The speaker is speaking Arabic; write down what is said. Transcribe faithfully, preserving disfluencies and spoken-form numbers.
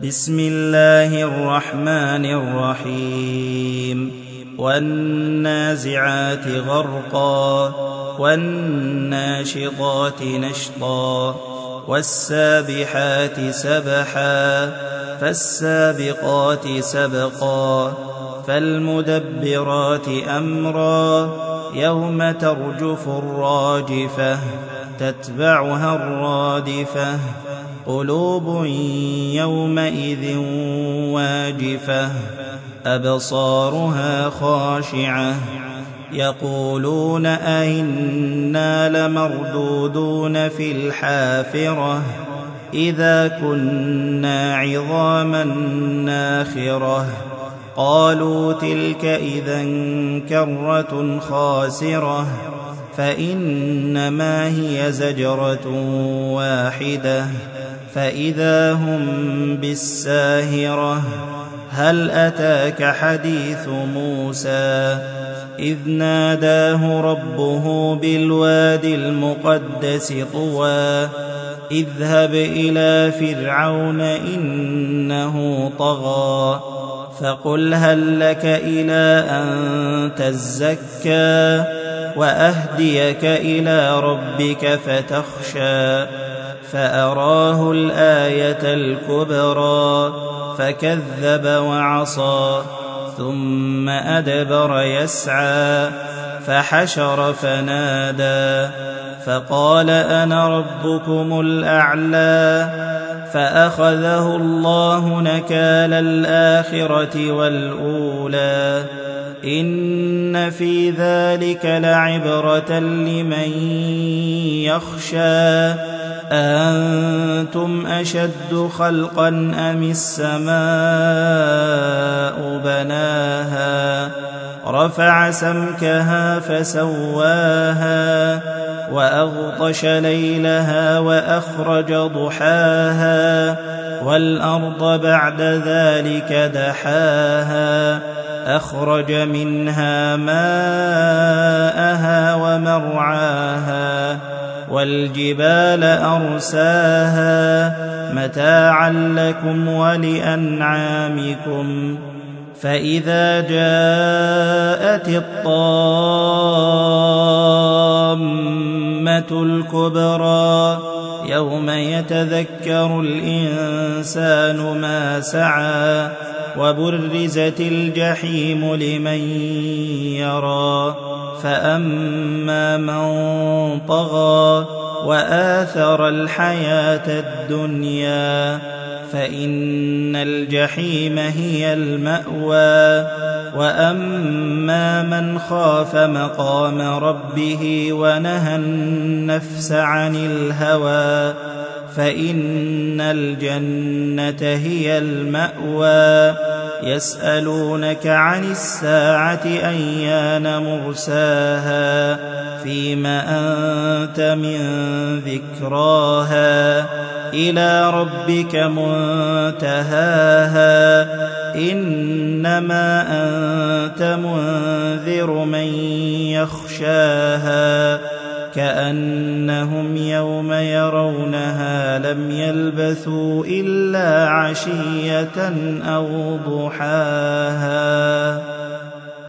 بسم الله الرحمن الرحيم والنازعات غرقا والناشطات نشطا والسابحات سبحا فالسابقات سبقا فالمدبرات أمرا يوم ترجف الراجفة تتبعها الرادفة قلوب يومئذ واجفة أبصارها خاشعة يقولون أئنا لمردودون في الحافرة إذا كنا عظاما ناخرة قالوا تلك إذا كرة خاسرة فإنما هي زجرة واحدة فإذا هم بالساهرة هل أتاك حديث موسى إذ ناداه ربه بالوادي المقدس طوى اذهب إلى فرعون إنه طغى فقل هل لك إلى أن تزكى وأهديك إلى ربك فتخشى فأراه الآية الكبرى فكذب وعصى ثم أدبر يسعى فحشر فنادى فقال أنا ربكم الأعلى فأخذه الله نكال الآخرة والأولى إن في ذلك لعبرة لمن يخشى أأنتم أشد خلقا أم السماء بناها رفع سمكها فسواها وأغطش ليلها وأخرج ضحاها والأرض بعد ذلك دحاها أخرج منها ماءها ومرعاها والجبال أرساها متاعا لكم ولأنعامكم فإذا جاءت الطامة الكبرى يوم يتذكر الإنسان ما سعى وبرزت الجحيم لمن يرى فأما من طغى وآثر الحياة الدنيا فإن الجحيم هي المأوى وأما من خاف مقام ربه ونهى النفس عن الهوى فإن الجنة هي المأوى يسألونك عن الساعة أيان مرساها فيما أنت من ذكراها إلى ربك منتهاها إنما أنت منذر من يخشاها كأنهم يوم يرونها لم يلبثوا إلا عشية أو ضحاها.